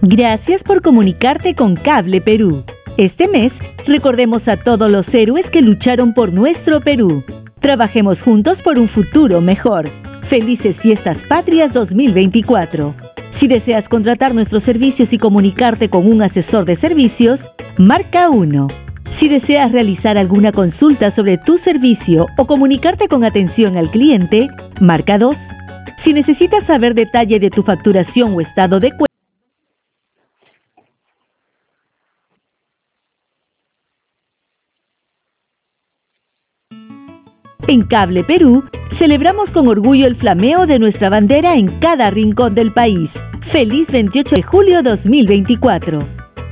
Gracias por comunicarte con Cable Perú. Este mes, recordemos a todos los héroes que lucharon por nuestro Perú. Trabajemos juntos por un futuro mejor. Felices Fiestas Patrias 2024. Si deseas contratar nuestros servicios y comunicarte con un asesor de servicios, marca 1. Si deseas realizar alguna consulta sobre tu servicio o comunicarte con atención al cliente, marca 2. Si necesitas saber detalle de tu facturación o estado de cuenta, en Cable Perú, celebramos con orgullo el flameo de nuestra bandera en cada rincón del país. ¡Feliz 28 de julio 2024!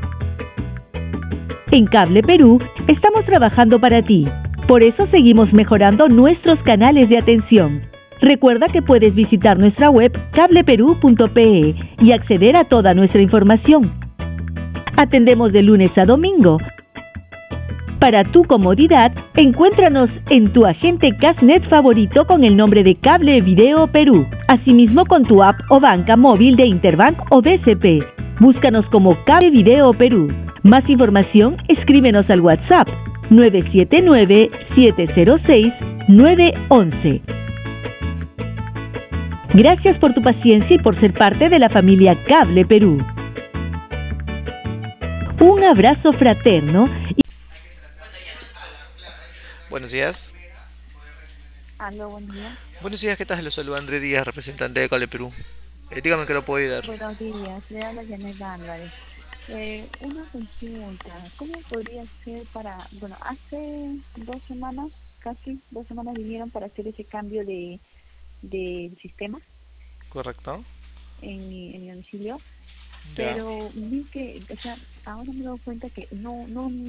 En Cable Perú, estamos trabajando para ti. Por eso seguimos mejorando nuestros canales de atención. Recuerda que puedes visitar nuestra web cableperú.pe y acceder a toda nuestra información. Atendemos de lunes a domingo. Para tu comodidad, encuéntranos en tu agente Casnet favorito con el nombre de Cable Video Perú. Asimismo con tu app o banca móvil de Interbank o BCP. Búscanos como Cable Video Perú. Más información, escríbenos al WhatsApp 979-706-911. Gracias por tu paciencia y por ser parte de la familia Cable Perú. Un abrazo fraterno. Buenos días. Aló, buen día. Buenos días, ¿qué tal? Los saluda André Díaz, representante de Cable Perú. Dígame que lo puedo ayudar. Buenos días, le habla Janet Álvarez. Una consulta, ¿cómo podría ser bueno, hace 2 semanas, casi 2 semanas vinieron para hacer ese cambio de sistema ¿Correcto? en mi domicilio, Ya. pero vi que, o sea, ahora me he dado cuenta que no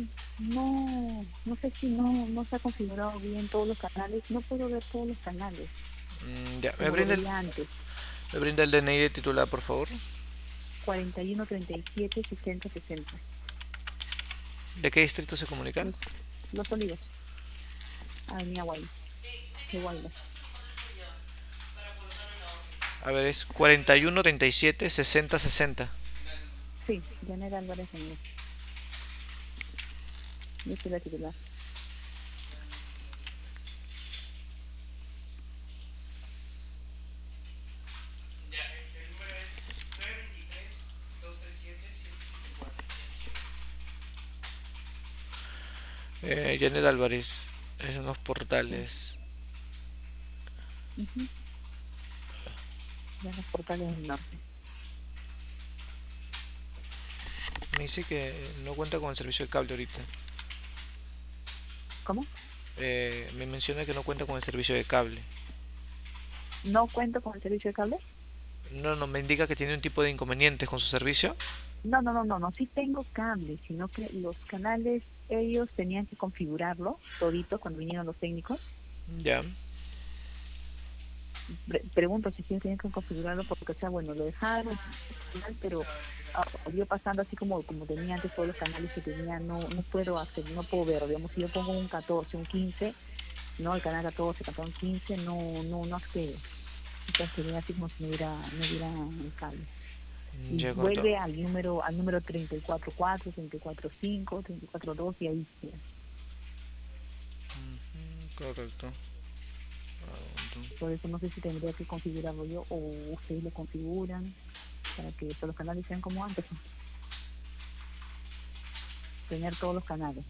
sé si no se ha configurado bien todos los canales, no puedo ver todos los canales, Ya. como lo veía antes. ¿Me brinda el DNI de titular, por favor? 41 37 60 60. ¿De qué distrito se comunican? Los Olivos, Avenida Guaymas, de Guaymas. A ver, es 41 37 60 60. Sí, Janet Álvarez Ramírez. Yo soy la titular. Janet Álvarez, es en los portales. Ya los portales del norte. Me dice que no cuenta con el servicio de cable ahorita. ¿Cómo? Me menciona que no cuenta con el servicio de cable. ¿No cuento con el servicio de cable? No, me indica que tiene un tipo de inconvenientes con su servicio. No, sí tengo cable, sino que los canales, ellos tenían que configurarlo todito cuando vinieron los técnicos. Ya. Pregunto si ellos tenían que configurarlo porque, o sea, bueno, lo dejaron, pero volvió pasando así como tenía antes todos los canales que tenía, no puedo hacer, no puedo ver, digamos, si yo pongo un 14, un 15, no, el canal 14, canal 15, no accede. Entonces sería así como si no hubiera el cable. Y Ya, correcto. vuelve al número 34.4, 34.5, 34.2 y ahí queda. Correcto. Por eso no sé si tendría que configurarlo yo o ustedes lo configuran para que todos los canales sean como antes. Tener todos los canales.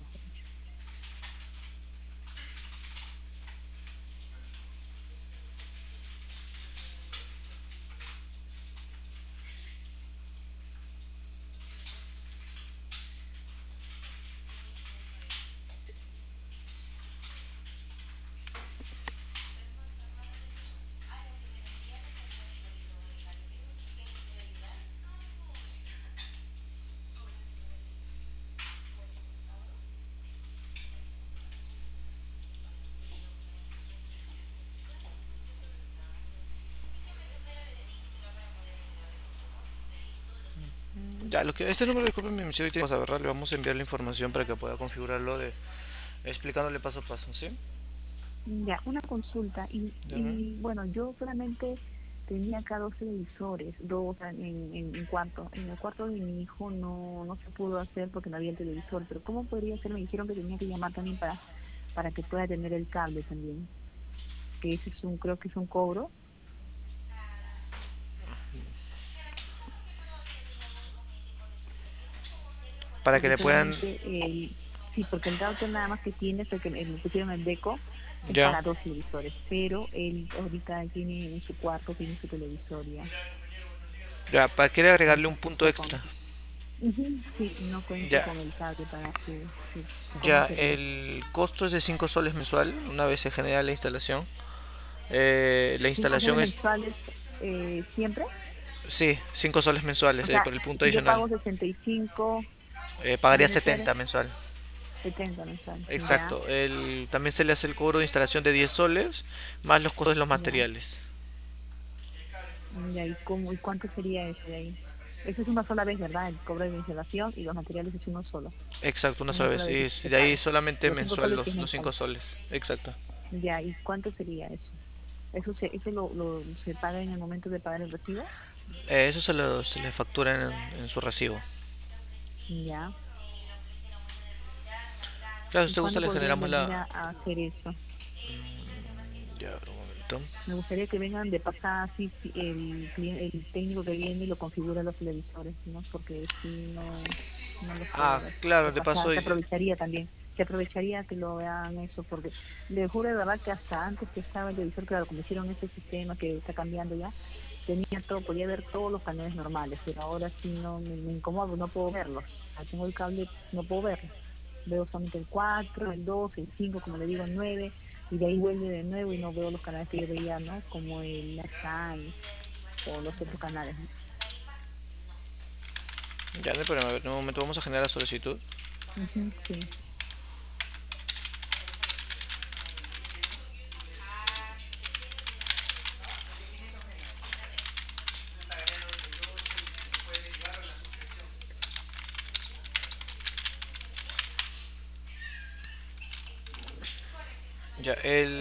Ya, este número, disculpe mi misión, vamos a agarrar, le vamos a enviar la información para que pueda configurarlo explicándole paso a paso, ¿sí? Ya, una consulta. Y bueno, yo solamente tenía acá dos televisores, dos en cuarto. En el cuarto de mi hijo no se pudo hacer porque no había el televisor, pero ¿cómo podría ser? Me dijeron que tenía que llamar también para que pueda tener el cable también, que ese es creo que es un cobro. Para que Porque le puedan... solamente sí, porque el router nada más que tiene es el que me pusieron el Deco, es Ya, para dos televisores, pero él ahorita tiene en su cuarto, tiene su televisor ya. ya, para querer agregarle un Entonces, punto no con, extra. sí, no cuenta Ya, con el cable para ¿cómo ya, sería? el costo es de 5 soles mensual, una vez se genera la instalación. La 5 soles instalación es, mensuales siempre. sí, 5 soles O mensuales sea, por el punto si yo adicional. pago 65 Pagaría mensuales, 70 mensual. 70 mensuales, ya, Exacto. También se le hace el cobro de instalación de 10 soles, más los costos de los ya, materiales. ya, y cuánto sería eso de ahí? Eso es una sola vez, ¿verdad? El cobro de instalación y los materiales es uno solo. Exacto, una Una sola sola vez. vez Y se de ahí paga. solamente Los 5 soles que es los mensual. 5 soles. Exacto. Ya, ¿y cuánto sería eso? ¿Eso se paga en el momento de pagar el recibo? Eso se le factura en su recibo. Ya. Claro, si ¿Y te gusta cuándo le podrían generamos venir la... a hacer eso? Ya, un momento. Me gustaría que vengan de pasada así el técnico que viene y lo configura los televisores, ¿no? Porque si no los puedo Ah, ver. claro, De de paso... pasada, se aprovecharía también. Se aprovecharía que lo vean eso, porque le juro de verdad que hasta antes que estaba el televisor, claro, como hicieron este sistema que está cambiando ya, tenía todo, podía ver todos los canales normales, pero ahora sí no me incomodo, no puedo verlos. O sea, tengo el cable, no puedo verlo. Veo solamente el 4 el 2 el 5 como le digo, el 9 y de ahí vuelve de nuevo y no veo los canales que yo veía, ¿no? Como el Sky o los otros canales, ¿no? Ya, no hay problema. A ver, en un momento vamos a generar la solicitud. Ujú, sí. Ya,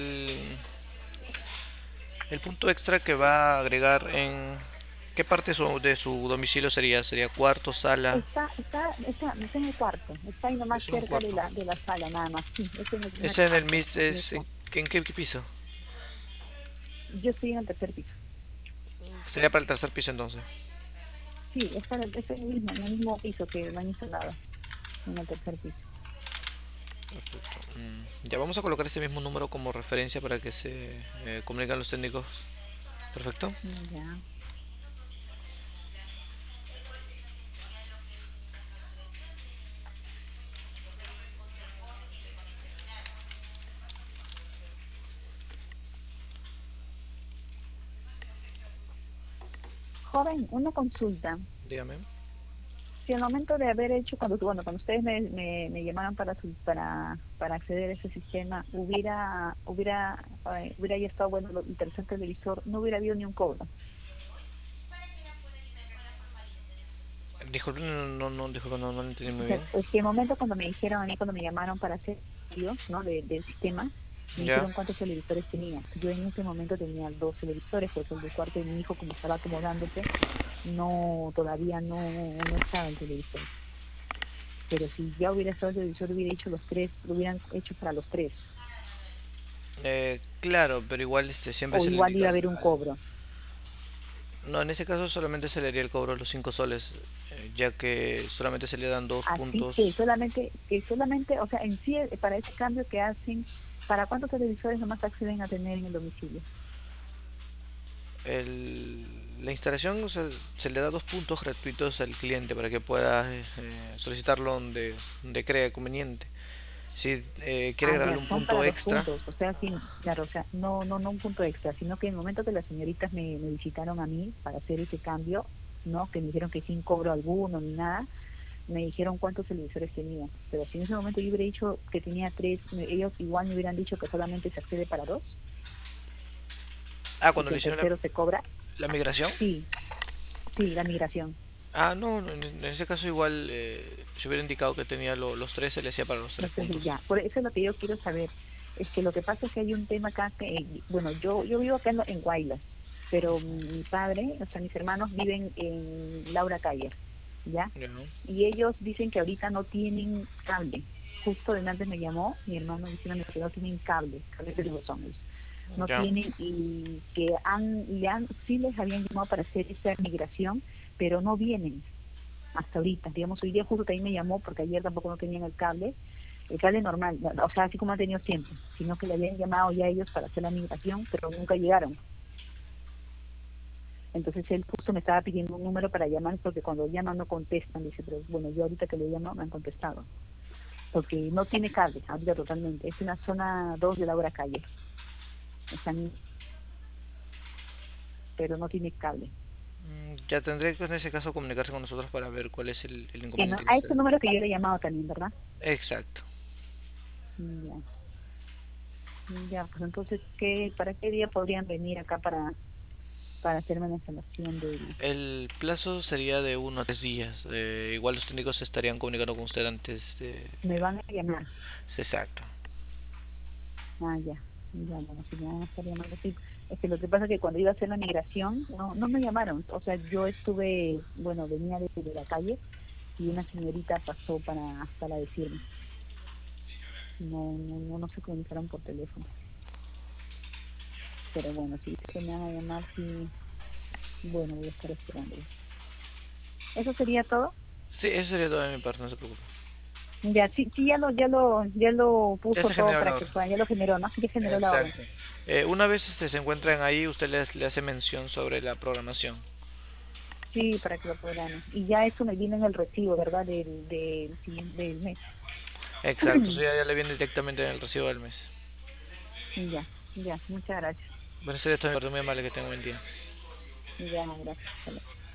el punto extra que va a agregar en... ¿Qué parte de su domicilio sería? ¿Sería cuarto, sala? Está en el cuarto, está ahí nomás Es en un cerca de cuarto. la sala, nada más. Sí, es en el ¿Es en el cuarto MIS? mismo. ¿En qué piso? Yo estoy en el tercer piso. Sería para el tercer piso entonces. Sí, está en el mismo piso que lo han instalado, en el tercer piso. Ya vamos a colocar este mismo número como referencia para que se comuniquen los técnicos. Perfecto. Ya. Joven, una consulta. Dígame. Si al momento de haber hecho, cuando ustedes me llamaron para acceder a ese sistema, hubiera ya estado bueno el tercer televisor, no hubiera habido ni un cobro. Disculpe, disculpe, no lo entendí O muy sea, bien. es que el momento cuando me dijeron a mí, cuando me llamaron para hacer envíos, ¿no? Del sistema, me Ya. dijeron cuántos televisores tenía. Yo en ese momento tenía dos televisores, porque el del cuarto de mi hijo, como estaba acomodándose, todavía no estaba el televisor. Pero si ya hubiera estado el televisor, hubiera hecho los tres, lo hubieran hecho para los tres. Claro, pero igual siempre O se le igual indica iba a haber un cobro. No, en ese caso solamente se le haría el cobro de los 5 soles, ya que solamente se le dan dos Así puntos. que solamente, o sea, en sí, para ese cambio que hacen, ¿para cuántos televisores nomás acceden a tener en el domicilio? La instalación, o sea, se le da 2 puntos gratuitos al cliente para que pueda solicitarlo donde crea conveniente. Si quiere Ah, agregarle ya, un son punto para dos extra, puntos, o sea, sí, claro, o sea, no un punto extra, sino que en el momento que las señoritas me visitaron a mí para hacer ese cambio, ¿no? Que me dijeron que sin cobro alguno ni nada, me dijeron cuántos televisores tenía, pero si en ese momento yo hubiera dicho que tenía tres, ellos igual me hubieran dicho que solamente se accede para dos y cuando que le el hicieron tercero se cobra. la migración, Sí, sí, la migración. no, en ese caso igual, si hubiera indicado que tenía los tres, se le hacía para los tres Entonces, puntos. ya, por eso es lo que yo quiero saber. Es que lo que pasa es que hay un tema acá que, bueno, yo vivo acá en Guaylas. pero mi padre, o sea, mis hermanos viven en Laura Calle, ¿ya? Ya. Y ellos dicen que ahorita no tienen cable. Justo de antes me llamó mi hermano diciéndome que no tienen cable de los hombres. No Ya. tienen, y que sí les habían llamado para hacer esa migración, pero no vienen hasta ahorita. Digamos, hoy día justo también me llamó porque ayer tampoco no tenían el cable normal, o sea, así como han tenido siempre, sino que le habían llamado ya ellos para hacer la migración, pero nunca llegaron. Entonces él justo me estaba pidiendo un número para llamar porque cuando llaman no contestan, dice, pero bueno, yo ahorita que le llamo me han contestado. Porque no tiene cable, ahorita totalmente. Es una zona 2 de la hora calle. Están, pero no tiene cable. Ya tendré que en ese caso comunicarse con nosotros para ver cuál es el Que no, inconveniente que a está. este número que yo le he llamado también, ¿verdad? Exacto. Ya, ya, pues entonces, ¿para qué día podrían venir acá para hacerme la instalación del... El plazo sería de 1 a 3 días. Igual los técnicos se estarían comunicando con usted antes de... Me van a llamar. Exacto. Ya, ya, bueno, si me van a estar llamando, sí. Es que lo que pasa es que cuando iba a hacer la migración, no me llamaron. O sea, yo estuve, bueno, venía de la calle y una señorita pasó para decirme. No se comunicaron por teléfono. Pero bueno, si dice que me van a llamar, sí, bueno, voy a estar esperando. ¿Eso sería todo? Sí, eso sería todo de mi parte, no se preocupe. Ya, sí, sí, ya lo Ya puso se todo generó para la que orden. puedan, ya lo generó, ¿no? Ya generó la orden. Exacto. Una vez se encuentran ahí, usted le hace mención sobre la programación. Sí, para que lo programen. Y ya eso me viene en el recibo, ¿verdad? Del mes. Exacto, eso ya le viene directamente en el recibo del mes. Ya, ya, muchas gracias. Bueno, sería esto, mi parte muy amable, que tenga un buen día. Ya, gracias. Hasta luego.